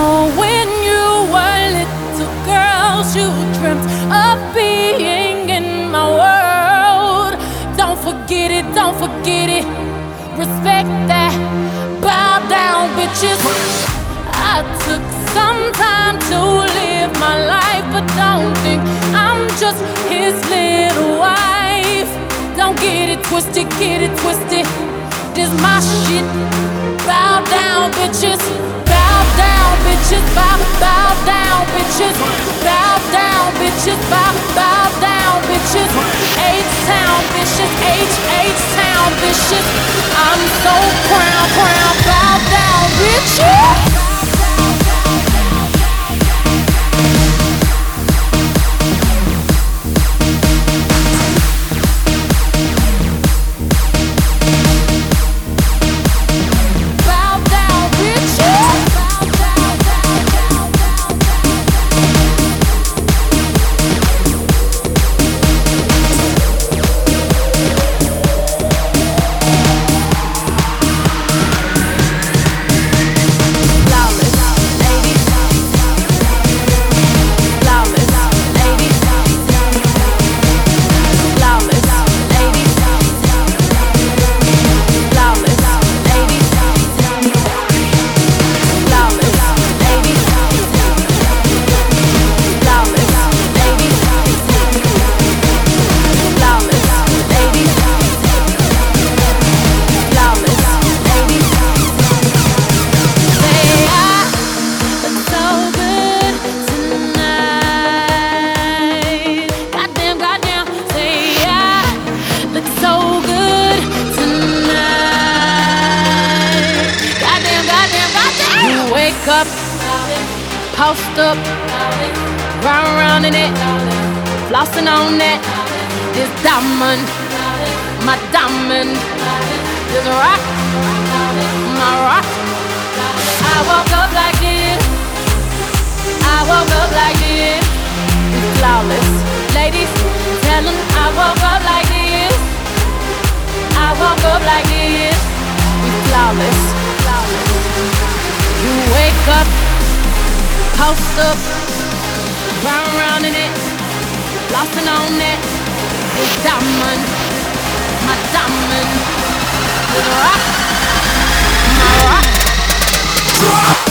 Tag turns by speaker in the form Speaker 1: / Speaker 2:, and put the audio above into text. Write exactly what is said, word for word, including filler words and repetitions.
Speaker 1: know when you were little girls, you dreamt of being in my world. Don't forget it, don't forget it. Respect that. Bow down, bitches. I took some time to live my life, but don't think I'm just his little wife. Don't get it twisted, get it twisted. This my shit. Bow down, bitches. Bow down, bitches. Bow, bow down, bitches. Bow down, bitches. Bow, bow down, bitches. H-Town, bitches. H, H-Town, bitches. I'm so proud, proud. Bow down, bitches. Up, post up, round round in it, flossing on that. This diamond, my diamond, this rock, my rock. I woke up like this, I woke up like this. It's flawless, ladies. Tell them I woke up like this, I woke up like this. It's flawless, flawless. You wake up, post up, round round in it, flossing on that. It's diamond, my diamond, the rock, my rock.